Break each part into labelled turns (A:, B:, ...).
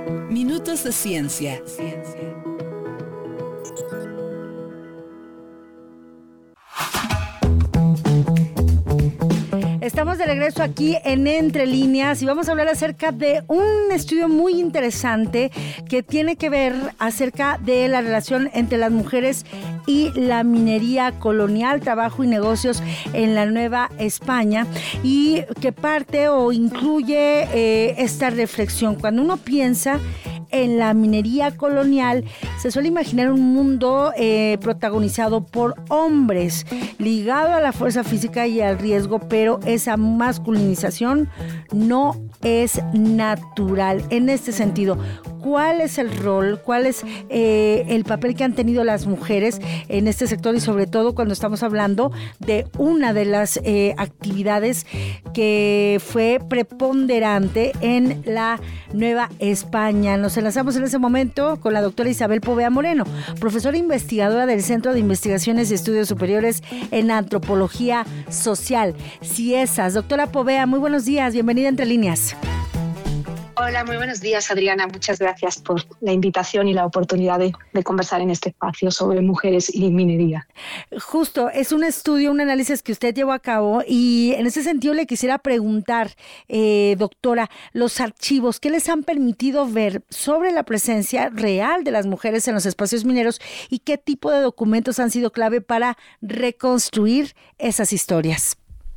A: Minutos de Ciencia.
B: Estamos de regreso aquí en Entre Líneas y vamos a hablar acerca de un estudio muy interesante que tiene que ver acerca de la relación entre las mujeres y la minería colonial, trabajo y negocios en la Nueva España, y que parte o incluye esta reflexión. Cuando uno piensa en la minería colonial, se suele imaginar un mundo protagonizado por hombres, ligado a la fuerza física y al riesgo, pero esa masculinización no es natural. En este sentido, ¿cuál es el rol, cuál es el papel que han tenido las mujeres en este sector, y sobre todo cuando estamos hablando de una de las actividades que fue preponderante en la Nueva España? Nos enlazamos en ese momento con la doctora Isabel Poveda Moreno, profesora investigadora del Centro de Investigaciones y Estudios Superiores en Antropología Social, CIESAS. Doctora Poveda, muy buenos días, bienvenida a Entre Líneas.
C: Hola, muy buenos días, Adriana. Muchas gracias por la invitación y la oportunidad de conversar en este espacio sobre mujeres y minería.
B: Justo, es un estudio, un análisis que usted llevó a cabo, y en ese sentido le quisiera preguntar, doctora, los archivos, ¿qué les han permitido ver sobre la presencia real de las mujeres en los espacios mineros y qué tipo de documentos han sido clave para reconstruir esas historias?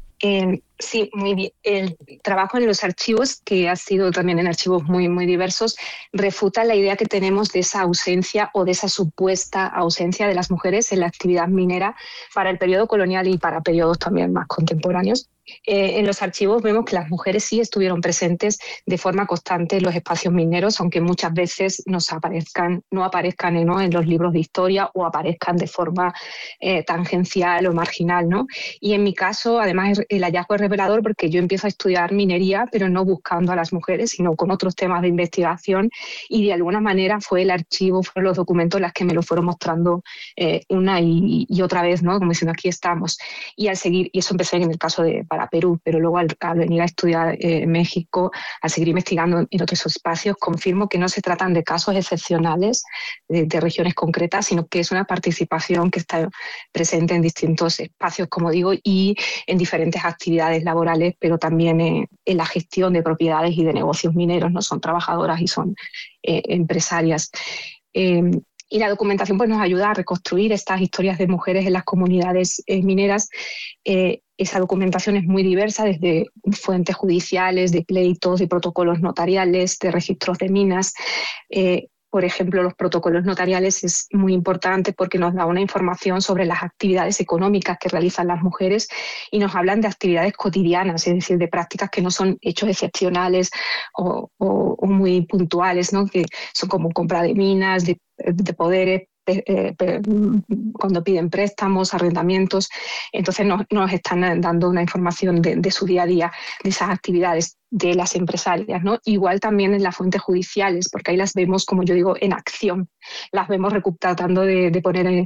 C: Sí, muy bien. El trabajo en los archivos, que ha sido también en archivos muy, muy diversos, refuta la idea que tenemos de esa ausencia o de esa supuesta ausencia de las mujeres en la actividad minera para el periodo colonial y para periodos también más contemporáneos. En los archivos vemos que las mujeres sí estuvieron presentes de forma constante en los espacios mineros, aunque muchas veces no aparezcan en los libros de historia o aparezcan de forma tangencial o marginal, ¿no? Y en mi caso, además, el hallazgo es revelador porque yo empiezo a estudiar minería, pero no buscando a las mujeres, sino con otros temas de investigación, y de alguna manera fue el archivo, fueron los documentos las que me lo fueron mostrando una y otra vez, ¿no? Como diciendo, aquí estamos. Y al seguir, y eso empecé en el caso para Perú, pero luego al venir a estudiar México, al seguir investigando en otros espacios, confirmo que no se tratan de casos excepcionales de regiones concretas, sino que es una participación que está presente en distintos espacios, como digo, y en diferentes actividades laborales, pero también en la gestión de propiedades y de negocios mineros, ¿no? Son trabajadoras y son empresarias. Y la documentación pues, nos ayuda a reconstruir estas historias de mujeres en las comunidades mineras. Esa documentación es muy diversa, desde fuentes judiciales, de pleitos, de protocolos notariales, de registros de minas. Por ejemplo, los protocolos notariales es muy importante porque nos da una información sobre las actividades económicas que realizan las mujeres y nos hablan de actividades cotidianas, es decir, de prácticas que no son hechos excepcionales o muy puntuales, ¿no? Que son como compra de minas, de poderes, cuando piden préstamos, arrendamientos. Entonces nos están dando una información de su día a día, de esas actividades de las empresarias, ¿no? Igual también en las fuentes judiciales, porque ahí las vemos, como yo digo, en acción. Las vemos tratando de poner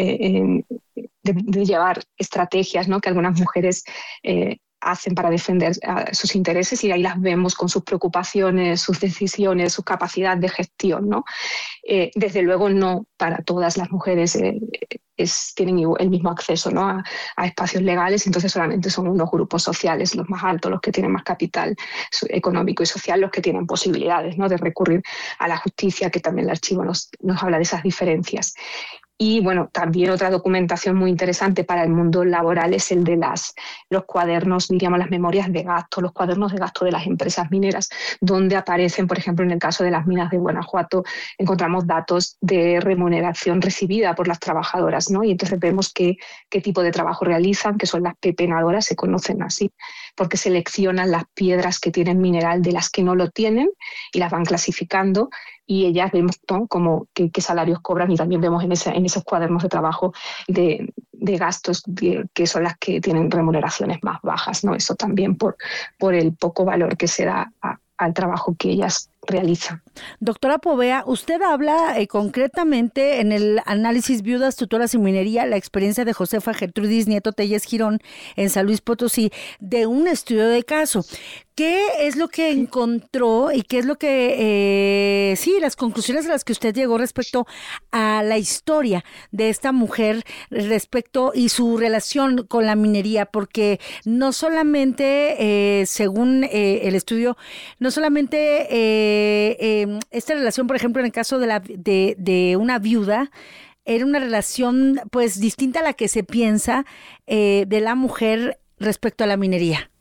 C: de llevar estrategias, ¿no? Que algunas mujeres hacen para defender sus intereses, y ahí las vemos con sus preocupaciones, sus decisiones, su capacidad de gestión, ¿no? Desde luego no para todas las mujeres tienen el mismo acceso, ¿no? a espacios legales, entonces solamente son unos grupos sociales los más altos, los que tienen más capital económico y social, los que tienen posibilidades, ¿no? de recurrir a la justicia, que también el archivo nos habla de esas diferencias. Y bueno, también otra documentación muy interesante para el mundo laboral es el de los cuadernos, diríamos las memorias de gasto, los cuadernos de gasto de las empresas mineras, donde aparecen, por ejemplo, en el caso de las minas de Guanajuato, encontramos datos de remuneración recibida por las trabajadoras, ¿no? Y entonces vemos qué tipo de trabajo realizan, que son las pepenadoras, se conocen así, porque seleccionan las piedras que tienen mineral de las que no lo tienen y las van clasificando, y ellas vemos, ¿no? como qué salarios cobran, y también vemos en esos cuadernos de trabajo de gastos que son las que tienen remuneraciones más bajas, ¿no? Eso también por el poco valor que se da al trabajo que ellas realizan.
B: Doctora Povea, usted habla concretamente en el análisis Viudas, Tutoras y Minería, la experiencia de Josefa Gertrudis Nieto Telles Girón en San Luis Potosí, de un estudio de caso. ¿Qué es lo que encontró y qué es lo que, las conclusiones a las que usted llegó respecto a la historia de esta mujer respecto y su relación con la minería? Porque no solamente, según el estudio, no solamente esta relación, por ejemplo, en el caso de una viuda, era una relación pues distinta a la que se piensa de la mujer respecto a la minería.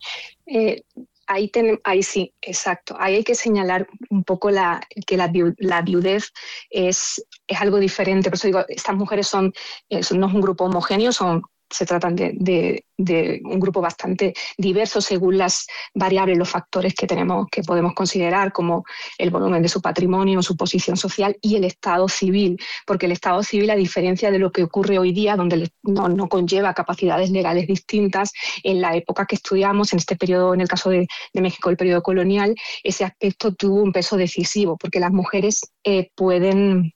C: Ahí sí, exacto. Ahí hay que señalar un poco que la viudez es algo diferente. Por eso digo, estas mujeres no es un grupo homogéneo, se tratan de un grupo bastante diverso según las variables, los factores que podemos considerar, como el volumen de su patrimonio, su posición social y el estado civil, porque el estado civil, a diferencia de lo que ocurre hoy día, donde no conlleva capacidades legales distintas, en la época que estudiamos, en este periodo, en el caso de México, el periodo colonial, ese aspecto tuvo un peso decisivo, porque las mujeres pueden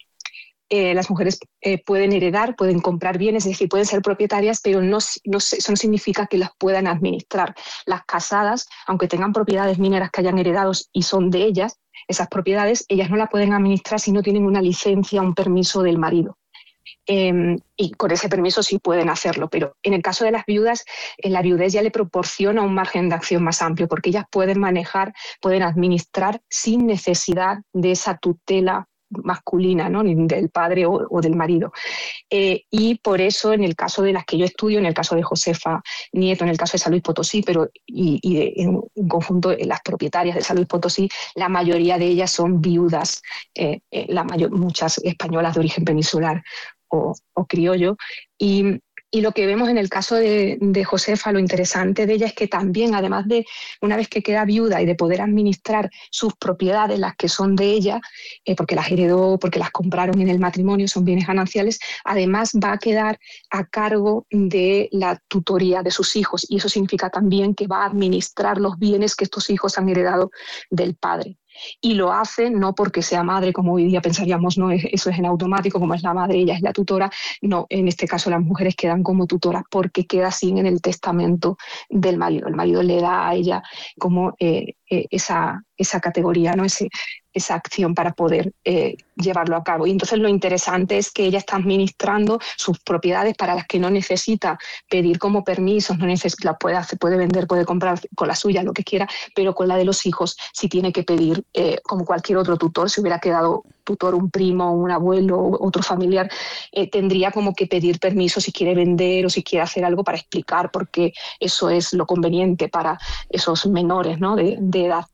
C: heredar, pueden comprar bienes, es decir, pueden ser propietarias, pero eso no significa que las puedan administrar. Las casadas, aunque tengan propiedades mineras que hayan heredado y son de ellas, esas propiedades, ellas no las pueden administrar si no tienen una licencia, un permiso del marido. Y con ese permiso sí pueden hacerlo, pero en el caso de las viudas, la viudez ya le proporciona un margen de acción más amplio, porque ellas pueden manejar, pueden administrar sin necesidad de esa tutela masculina, ¿no? Ni del padre o del marido. Y por eso, en el caso de las que yo estudio, en el caso de Josefa Nieto, en el caso de San Luis Potosí, en conjunto las propietarias de San Luis Potosí, la mayoría de ellas son viudas, muchas españolas de origen peninsular o criollo, y lo que vemos en el caso de Josefa, lo interesante de ella es que también, además de una vez que queda viuda y de poder administrar sus propiedades, las que son de ella, porque las heredó, porque las compraron en el matrimonio, son bienes gananciales, además va a quedar a cargo de la tutoría de sus hijos, y eso significa también que va a administrar los bienes que estos hijos han heredado del padre. Y lo hace no porque sea madre, como hoy día pensaríamos, no, eso es en automático, como es la madre, ella es la tutora. No, en este caso las mujeres quedan como tutoras porque queda así en el testamento del marido. El marido le da a ella como esa categoría, ¿no? Esa acción para poder llevarlo a cabo. Y entonces lo interesante es que ella está administrando sus propiedades para las que no necesita pedir como permisos, la puede vender, puede comprar con la suya, lo que quiera, pero con la de los hijos sí tiene que pedir, como cualquier otro tutor, si hubiera quedado tutor un primo, un abuelo, otro familiar, tendría como que pedir permiso si quiere vender o si quiere hacer algo para explicar por qué eso es lo conveniente para esos menores, ¿no? de edad.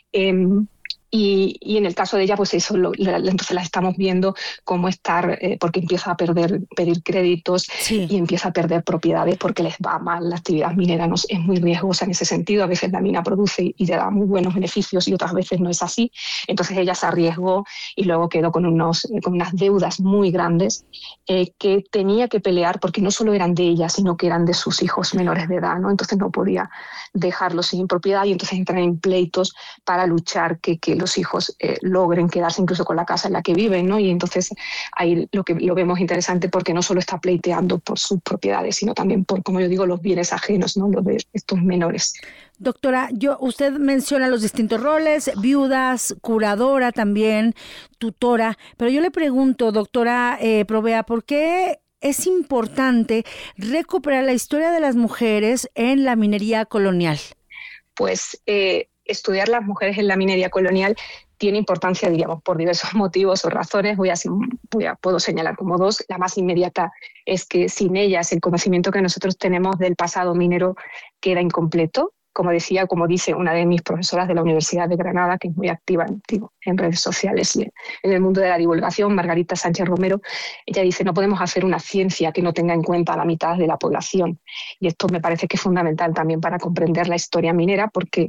C: Y en el caso de ella, pues eso, entonces la estamos viendo cómo estar, porque empieza a pedir créditos, sí, y empieza a perder propiedades porque les va mal. La actividad minera es muy riesgosa en ese sentido. A veces la mina produce y le da muy buenos beneficios y otras veces no es así. Entonces ella se arriesgó y luego quedó con unas deudas muy grandes que tenía que pelear, porque no solo eran de ella, sino que eran de sus hijos menores de edad, ¿no? Entonces no podía dejarlos sin propiedad, y entonces entran en pleitos para luchar que los hijos logren quedarse incluso con la casa en la que viven, ¿no? Y entonces ahí lo vemos interesante, porque no solo está pleiteando por sus propiedades, sino también por, como yo digo, los bienes ajenos, ¿no? Los de estos menores.
B: Doctora, usted menciona los distintos roles, viudas, curadora también, tutora, pero yo le pregunto, doctora Povea, ¿por qué es importante recuperar la historia de las mujeres en la minería colonial?
C: Pues estudiar las mujeres en la minería colonial tiene importancia, diríamos, por diversos motivos o razones. Puedo señalar como dos. La más inmediata es que sin ellas el conocimiento que nosotros tenemos del pasado minero queda incompleto. Como dice una de mis profesoras de la Universidad de Granada, que es muy activa en redes sociales y en el mundo de la divulgación, Margarita Sánchez Romero, ella dice: no podemos hacer una ciencia que no tenga en cuenta a la mitad de la población. Y esto me parece que es fundamental también para comprender la historia minera, porque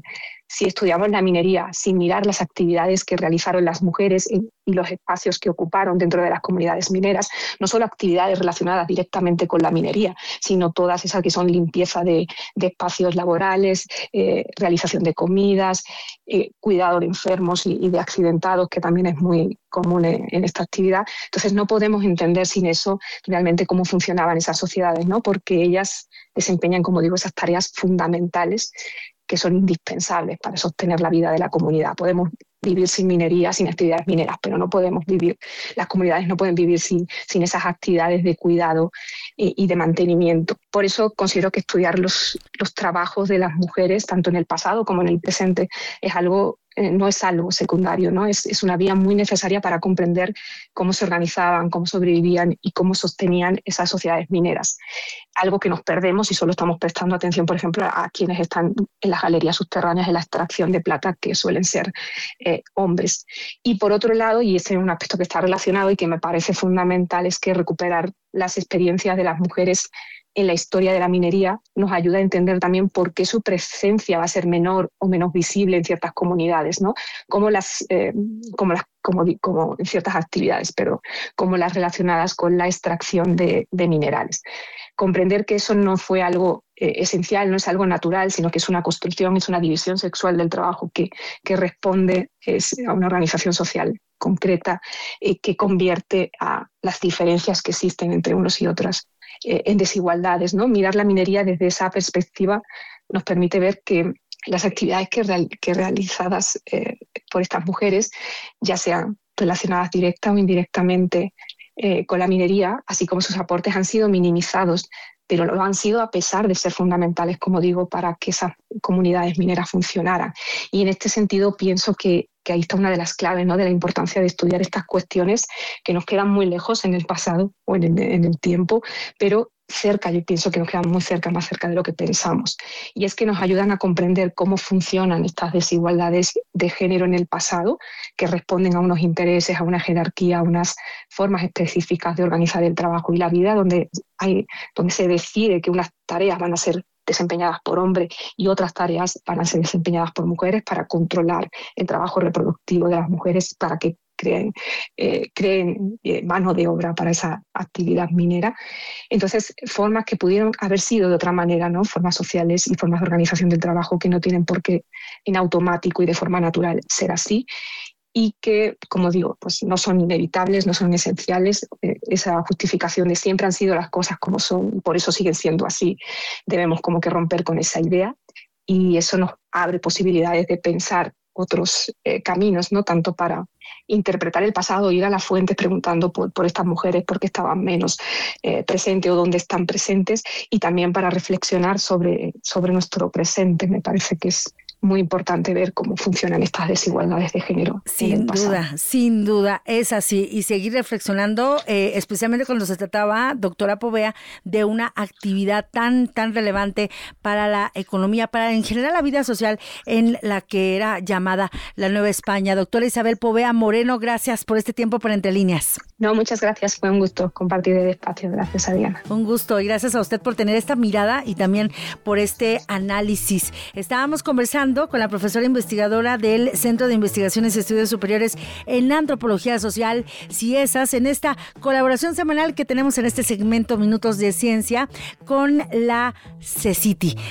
C: si estudiamos la minería sin mirar las actividades que realizaron las mujeres y los espacios que ocuparon dentro de las comunidades mineras, no solo actividades relacionadas directamente con la minería, sino todas esas que son limpieza de espacios laborales, realización de comidas, cuidado de enfermos y de accidentados, que también es muy común en esta actividad. Entonces no podemos entender sin eso realmente cómo funcionaban esas sociedades, ¿no? Porque ellas desempeñan, como digo, esas tareas fundamentales que son indispensables para sostener la vida de la comunidad. Podemos vivir sin minería, sin actividades mineras, pero no podemos vivir, las comunidades no pueden vivir sin esas actividades de cuidado y de mantenimiento. Por eso considero que estudiar los trabajos de las mujeres, tanto en el pasado como en el presente, es algo no es algo secundario, ¿no? Es una vía muy necesaria para comprender cómo se organizaban, cómo sobrevivían y cómo sostenían esas sociedades mineras. Algo que nos perdemos y solo estamos prestando atención, por ejemplo, a quienes están en las galerías subterráneas de la extracción de plata, que suelen ser hombres. Y por otro lado, y ese es un aspecto que está relacionado y que me parece fundamental, es que recuperar las experiencias de las mujeres en la historia de la minería nos ayuda a entender también por qué su presencia va a ser menor o menos visible en ciertas comunidades, ¿no? Como en ciertas actividades, pero como las relacionadas con la extracción de minerales. Comprender que eso no fue algo esencial, no es algo natural, sino que es una construcción, es una división sexual del trabajo que responde a una organización social concreta que convierte a las diferencias que existen entre unos y otras en desigualdades, ¿no? Mirar la minería desde esa perspectiva nos permite ver que las actividades que realizadas por estas mujeres, ya sean relacionadas directa o indirectamente con la minería, así como sus aportes han sido minimizados, pero lo han sido a pesar de ser fundamentales, como digo, para que esas comunidades mineras funcionaran. Y en este sentido pienso que ahí está una de las claves, ¿no? De la importancia de estudiar estas cuestiones que nos quedan muy lejos en el pasado o en el tiempo, pero cerca, yo pienso que nos quedan muy cerca, más cerca de lo que pensamos. Y es que nos ayudan a comprender cómo funcionan estas desigualdades de género en el pasado, que responden a unos intereses, a una jerarquía, a unas formas específicas de organizar el trabajo y la vida, donde se decide que unas tareas van a ser desempeñadas por hombres y otras tareas van a ser desempeñadas por mujeres para controlar el trabajo reproductivo de las mujeres, para que creen mano de obra para esa actividad minera. Entonces, formas que pudieron haber sido de otra manera, ¿no? Formas sociales y formas de organización del trabajo que no tienen por qué en automático y de forma natural ser así, y que, como digo, pues no son inevitables, no son esenciales. Esa justificación de siempre han sido las cosas como son y por eso siguen siendo así. Debemos como que romper con esa idea, y eso nos abre posibilidades de pensar otros caminos, ¿no? Tanto para interpretar el pasado, ir a las fuentes preguntando por estas mujeres, por qué estaban menos presentes o dónde están presentes, y también para reflexionar sobre nuestro presente. Me parece que es muy importante ver cómo funcionan estas desigualdades de género.
B: Sin duda, es así. Y seguir reflexionando, especialmente cuando se trataba, doctora Povea, de una actividad tan relevante para la economía, para en general la vida social en la que era llamada la Nueva España. Doctora Isabel Povea Moreno, gracias por este tiempo para Entre Líneas.
C: No, muchas gracias. Fue un gusto compartir el espacio. Gracias a Diana.
B: Un gusto, y gracias a usted por tener esta mirada y también por este análisis. Estábamos conversando con la profesora investigadora del Centro de Investigaciones y Estudios Superiores en Antropología Social, CIESAS, en esta colaboración semanal que tenemos en este segmento Minutos de Ciencia con la CECITI.